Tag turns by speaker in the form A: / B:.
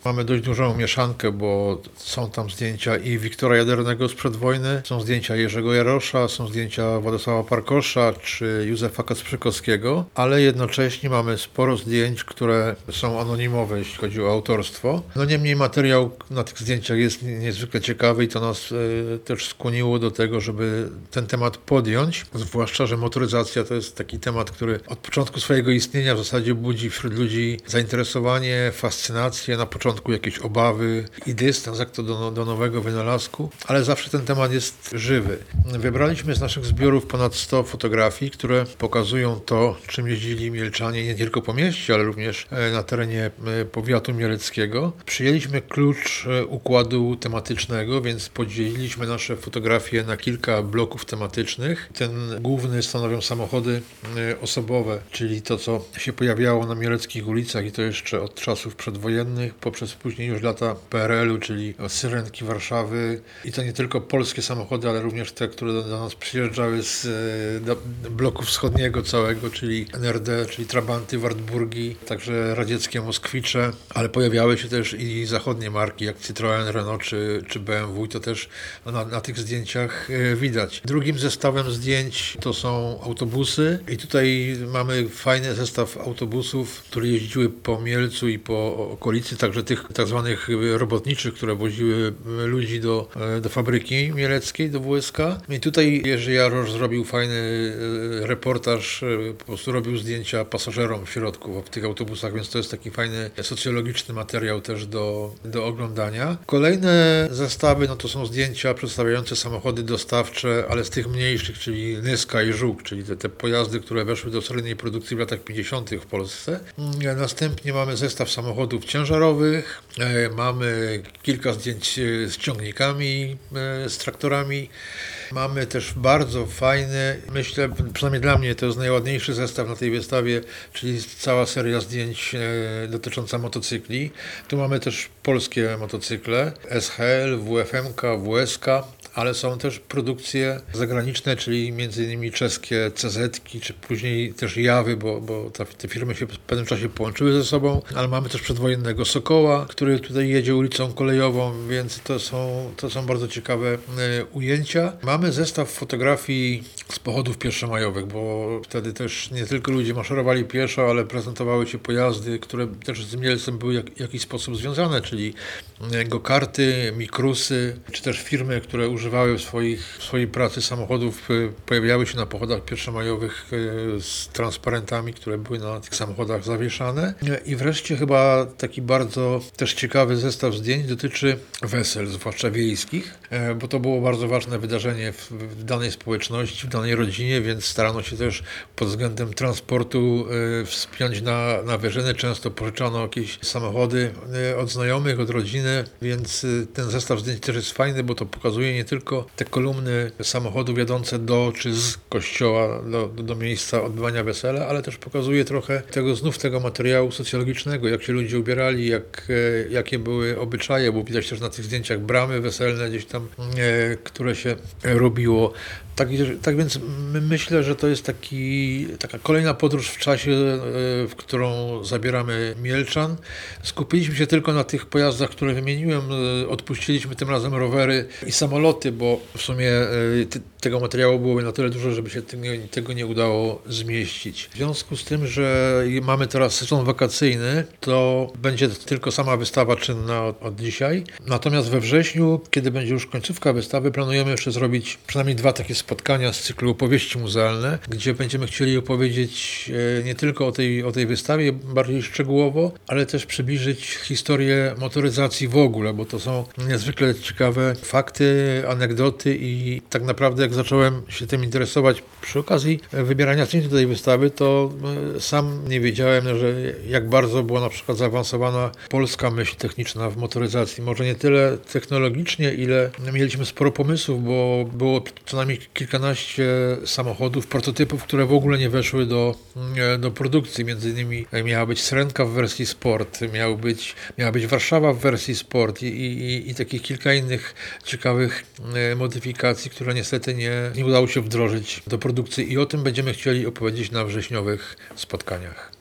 A: Mamy dość dużą mieszankę, bo są tam zdjęcia i Wiktora Jadernego sprzed wojny, są zdjęcia Jerzego Jarosza, są zdjęcia Władysława Parkosza czy Józefa Kacprzykowskiego, ale jednocześnie mamy sporo zdjęć, które są anonimowe, jeśli chodzi o autorstwo. No niemniej materiał na tych zdjęciach jest niezwykle ciekawy i to nas też skłoniło do tego, żeby ten temat podjąć, zwłaszcza, że motoryzacja to jest taki temat, który od początku swojego istnienia w zasadzie budzi wśród ludzi zainteresowanie, fascynację, na początku jakieś obawy i dystans, jak to do nowego wynalazku, ale zawsze ten temat jest żywy. Wybraliśmy z naszych zbiorów ponad 100 fotografii, które pokazują to, czym jeździli mielczanie nie tylko po mieście, ale również na terenie powiatu mieleckiego. Przyjęliśmy klucz układu tematycznego, więc podzieliliśmy nasze fotografie na kilka bloków tematycznych. Ten główny stanowią samochody osobowe, czyli to, co się pojawiało na mieleckich ulicach i to jeszcze od czasów przedwojennych, poprzez później już lata PRL-u, czyli Syrenki Warszawy. I to nie tylko polskie samochody, ale również te, które do nas przyjeżdżały z bloku wschodniego całego, czyli NRD, czyli Trabanty, Wartburgi, także radzieckie Moskwicze, ale pojawiały się też i zachodnie marki, jak Citroën, Renault czy BMW. To też na tych zdjęciach widać. Drugim zestawem zdjęć to są autobusy i tutaj mamy fajny zestaw autobusów, które jeździły po Mielcu i po okolicy, także tych tak zwanych robotniczych, które woziły ludzi do fabryki mieleckiej, do WSK. I tutaj Jerzy Jarosz zrobił fajny reportaż, po prostu robił zdjęcia pasażerom w środku w tych autobusach, więc to jest taki fajny socjologiczny materiał też do oglądania. Kolejne zestawy to są zdjęcia przedstawiające samochody dostawcze, ale z tych mniejszych, czyli Nyska i Żuk, czyli te pojazdy, które weszły do seryjnej produkcji w latach 50. w Polsce. Następnie mamy zestaw samochodów ciężarowych, mamy kilka zdjęć z ciągnikami, z traktorami. Mamy też bardzo fajny, myślę, przynajmniej dla mnie to jest najładniejszy zestaw na tej wystawie, czyli cała seria zdjęć dotycząca motocykli. Tu mamy też polskie motocykle, SHL, WFMK, WSK, ale są też produkcje zagraniczne, czyli między innymi czeskie CZ-ki, czy później też Jawy, bo te firmy się w pewnym czasie połączyły ze sobą, ale mamy też przedwojennego Sokoła, który tutaj jedzie ulicą kolejową, więc to są bardzo ciekawe ujęcia. Mamy zestaw fotografii z pochodów pierwszomajowych, bo wtedy też nie tylko ludzie maszerowali pieszo, ale prezentowały się pojazdy, które też z Mielcem były w jakiś sposób związane, czyli go-karty, mikrusy, czy też firmy, które używały w swojej pracy samochodów, pojawiały się na pochodach pierwszomajowych z transparentami, które były na tych samochodach zawieszane. I wreszcie chyba taki bardzo też ciekawy zestaw zdjęć dotyczy wesel, zwłaszcza wiejskich, bo to było bardzo ważne wydarzenie w danej społeczności, w danej rodzinie, więc starano się też pod względem transportu wspiąć na wyżyny. Często pożyczano jakieś samochody od znajomych, od rodziny, więc ten zestaw zdjęć też jest fajny, bo to pokazuje nie tylko te kolumny samochodów jadące do czy z kościoła do miejsca odbywania wesela, ale też pokazuje trochę tego materiału socjologicznego, jak się ludzie ubierali, jakie były obyczaje, bo widać też na tych zdjęciach bramy weselne gdzieś tam, które się robiło. Tak więc myślę, że to jest taka kolejna podróż w czasie, w którą zabieramy Mielczan. Skupiliśmy się tylko na tych pojazdach, które wymieniłem. Odpuściliśmy tym razem rowery i samoloty, bo w sumie tego materiału byłoby na tyle dużo, żeby się tego nie udało zmieścić. W związku z tym, że mamy teraz sezon wakacyjny, to będzie tylko sama wystawa czynna od dzisiaj. Natomiast we wrześniu, kiedy będzie już końcówka wystawy, planujemy jeszcze zrobić przynajmniej 2 takie spotkania z cyklu opowieści muzealne, gdzie będziemy chcieli opowiedzieć nie tylko o tej wystawie bardziej szczegółowo, ale też przybliżyć historię motoryzacji w ogóle, bo to są niezwykle ciekawe fakty, anegdoty i tak naprawdę jak zacząłem się tym interesować przy okazji wybierania zdjęć do tej wystawy, to sam nie wiedziałem, że jak bardzo była na przykład zaawansowana polska myśl techniczna w motoryzacji. Może nie tyle technologicznie, ile mieliśmy sporo pomysłów, bo było co najmniej kilkanaście samochodów, prototypów, które w ogóle nie weszły do produkcji. Między innymi miała być Syrenka w wersji Sport, miała być Warszawa w wersji Sport i takich kilka innych ciekawych modyfikacji, które niestety nie udało się wdrożyć do produkcji i o tym będziemy chcieli opowiedzieć na wrześniowych spotkaniach.